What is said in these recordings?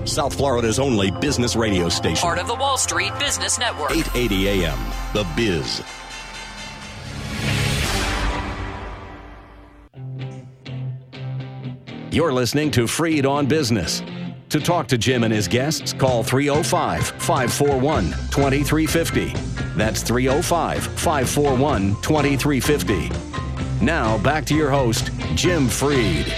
South Florida's only business radio station. Part of the Wall Street Business Network. 880 AM, The Biz. You're listening to Freed on Business. To talk to Jim and his guests, call 305-541-2350. That's 305-541-2350. Now, back to your host, Jim Freed.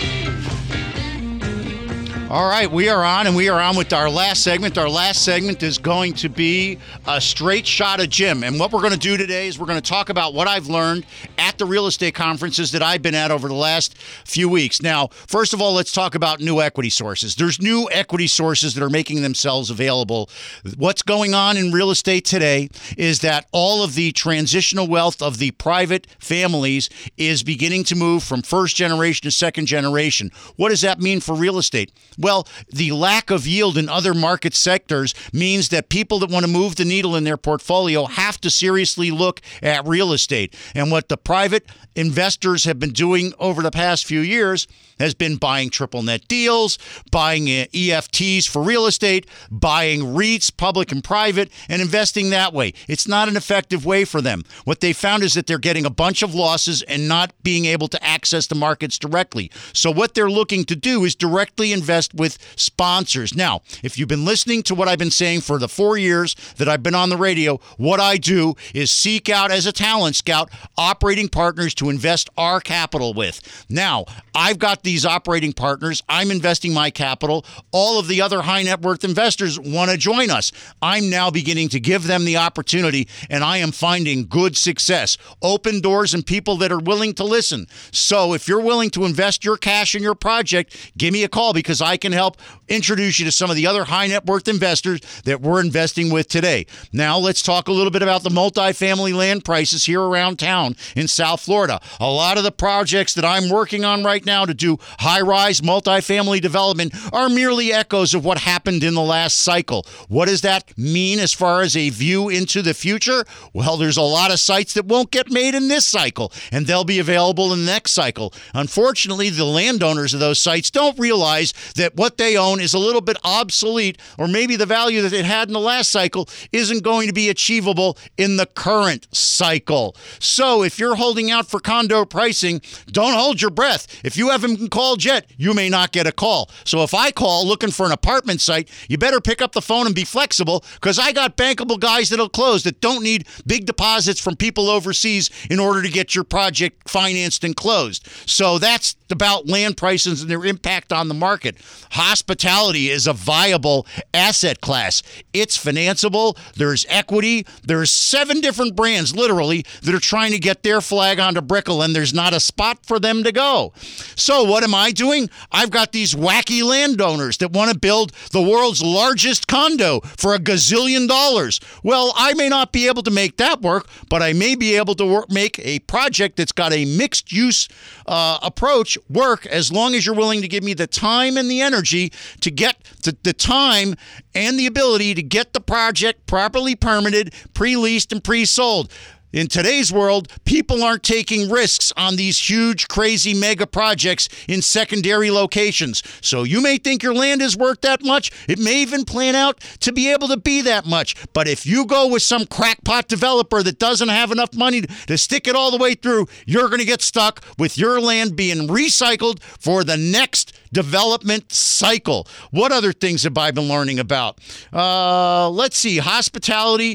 All right, we are on with our last segment. Our last segment is going to be a straight shot of Jim. And what we're going to do today is we're going to talk about what I've learned at the real estate conferences that I've been at over the last few weeks. Now, first of all, let's talk about new equity sources. There's new equity sources that are making themselves available. What's going on in real estate today is that all of the transitional wealth of the private families is beginning to move from first generation to second generation. What does that mean for real estate? Well, the lack of yield in other market sectors means that people that want to move the needle in their portfolio have to seriously look at real estate. And what the private investors have been doing over the past few years has been buying triple net deals, buying EFTs for real estate, buying REITs, public and private, and investing that way. It's not an effective way for them. What they found is that they're getting a bunch of losses and not being able to access the markets directly. So what they're looking to do is directly invest with sponsors. Now, if you've been listening to what I've been saying for the 4 years that I've been on the radio, what I do is seek out as a talent scout operating partners to invest our capital with. Now, I've got these operating partners. I'm investing my capital. All of the other high net worth investors want to join us. I'm now beginning to give them the opportunity, and I am finding good success. Open doors and people that are willing to listen. So if you're willing to invest your cash in your project, give me a call because I can help introduce you to some of the other high net worth investors that we're investing with today. Now let's talk a little bit about the multifamily land prices here around town in South Florida. A lot of the projects that I'm working on right now to do high-rise multifamily development are merely echoes of what happened in the last cycle. What does that mean as far as a view into the future? Well, there's a lot of sites that won't get made in this cycle, and they'll be available in the next cycle. Unfortunately, the landowners of those sites don't realize that what they own is a little bit obsolete, or maybe the value that it had in the last cycle isn't going to be achievable in the current cycle. So if you're holding out for condo pricing, don't hold your breath. If you haven't been called yet, you may not get a call. So if I call looking for an apartment site, you better pick up the phone and be flexible, because I got bankable guys that'll close that don't need big deposits from people overseas in order to get your project financed and closed. So that's about land prices and their impact on the market. Hospitality is a viable asset class. It's financeable. There's equity. There's 7 different brands, literally, that are trying to get their flag onto Brickell, and there's not a spot for them to go. So what am I doing? I've got these wacky landowners that want to build the world's largest condo for $1 gazillion. Well, I may not be able to make that work, but I may be able to make a project that's got a mixed use approach work, as long as you're willing to give me the time and the energy to get the time and the ability to get the project properly permitted, pre-leased, and pre-sold. In today's world, people aren't taking risks on these huge, crazy mega projects in secondary locations. So you may think your land is worth that much. It may even plan out to be able to be that much. But if you go with some crackpot developer that doesn't have enough money to stick it all the way through, you're going to get stuck with your land being recycled for the next development cycle. What other things have I been learning about? Let's see. Hospitality.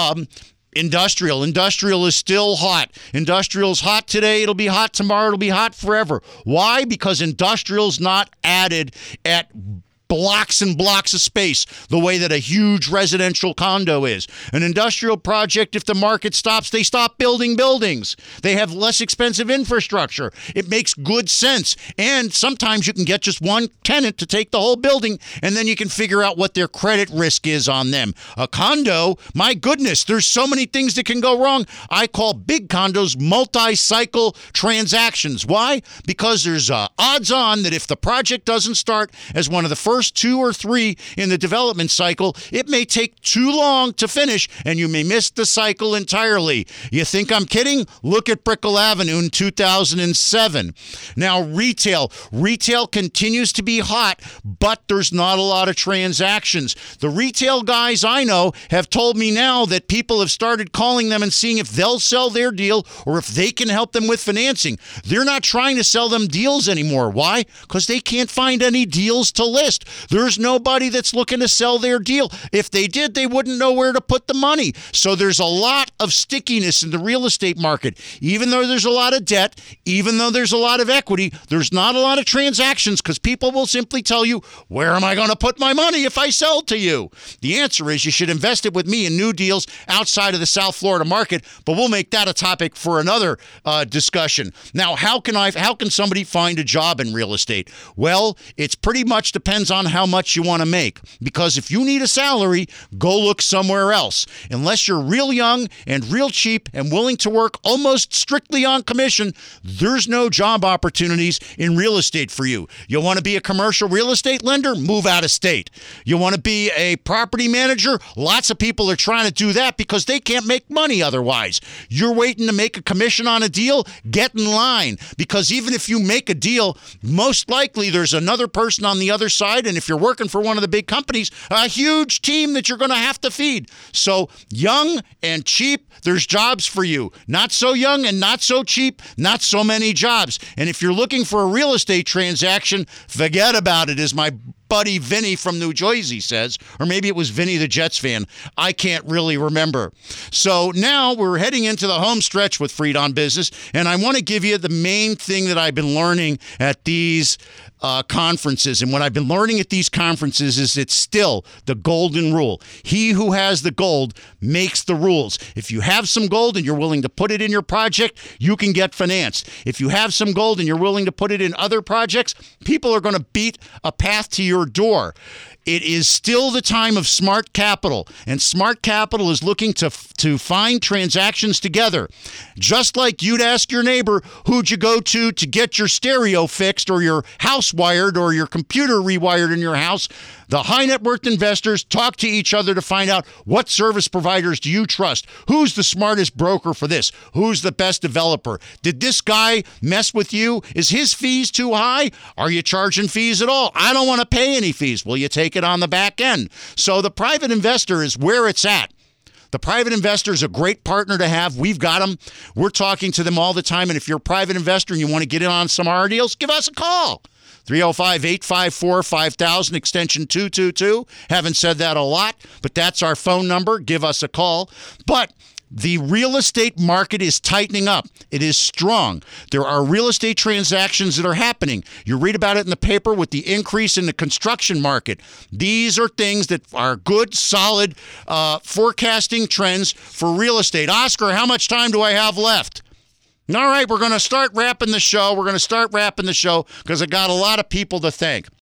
Industrial is still hot. Industrial's hot today. It'll be hot tomorrow. It'll be hot forever. Why? Because industrial's not added at blocks and blocks of space the way that a huge residential condo is. An industrial project, if the market stops, they stop building buildings. They have less expensive infrastructure. It makes good sense. And sometimes you can get just one tenant to take the whole building, and then you can figure out what their credit risk is on them. A condo, my goodness, there's so many things that can go wrong. I call big condos multi-cycle transactions. Why? Because there's odds on that if the project doesn't start as one of the first first 2 or 3 in the development cycle, it may take too long to finish, and you may miss the cycle entirely. You think I'm kidding? Look at Brickell Avenue in 2007. Now, retail continues to be hot, but there's not a lot of transactions. The retail guys I know have told me now that people have started calling them and seeing if they'll sell their deal or if they can help them with financing. They're not trying to sell them deals anymore. Why? Because they can't find any deals to list. There's nobody that's looking to sell their deal. If they did, they wouldn't know where to put the money. So there's a lot of stickiness in the real estate market. Even though there's a lot of debt, even though there's a lot of equity, there's not a lot of transactions because people will simply tell you, where am I going to put my money if I sell to you? The answer is you should invest it with me in new deals outside of the South Florida market, but we'll make that a topic for another discussion. Now, how can somebody find a job in real estate? Well, it's pretty much depends on how much you want to make, because if you need a salary, go look somewhere else. Unless you're real young and real cheap and willing to work almost strictly on commission, there's no job opportunities in real estate for you. You want to be a commercial real estate lender? Move out of state. You want to be a property manager? Lots of people are trying to do that because they can't make money otherwise. You're waiting to make a commission on a deal? Get in line, because even if you make a deal, most likely there's another person on the other side, and if you're working for one of the big companies, a huge team that you're going to have to feed. So young and cheap, there's jobs for you. Not so young and not so cheap, not so many jobs. And if you're looking for a real estate transaction, forget about it, as my buddy Vinny from New Jersey says, or maybe it was Vinny the Jets fan. I can't really remember. So now we're heading into the home stretch with Freed on Business, and I want to give you the main thing that I've been learning at these conferences. And what I've been learning at these conferences is it's still the golden rule. He who has the gold makes the rules. If you have some gold and you're willing to put it in your project, you can get financed. If you have some gold and you're willing to put it in other projects, people are going to beat a path to your door. It is still the time of Smart Capital, and Smart Capital is looking to find transactions together. Just like you'd ask your neighbor, who'd you go to get your stereo fixed or your house wired or your computer rewired in your house, the high net worth investors talk to each other to find out what service providers do you trust? Who's the smartest broker for this? Who's the best developer? Did this guy mess with you? Is his fees too high? Are you charging fees at all? I don't want to pay any fees. Will you take it on the back end? So the private investor is where it's at. The private investor is a great partner to have. We've got them. We're talking to them all the time. And if you're a private investor and you want to get in on some of our deals, give us a call. 305-854-5000, extension 222. Haven't said that a lot, but that's our phone number. Give us a call. But the real estate market is tightening up. It is strong. There are real estate transactions that are happening. You read about it in the paper with the increase in the construction market. These are things that are good, solid forecasting trends for real estate. Oscar, how much time do I have left? All right, we're going to start wrapping the show. Because I got a lot of people to thank.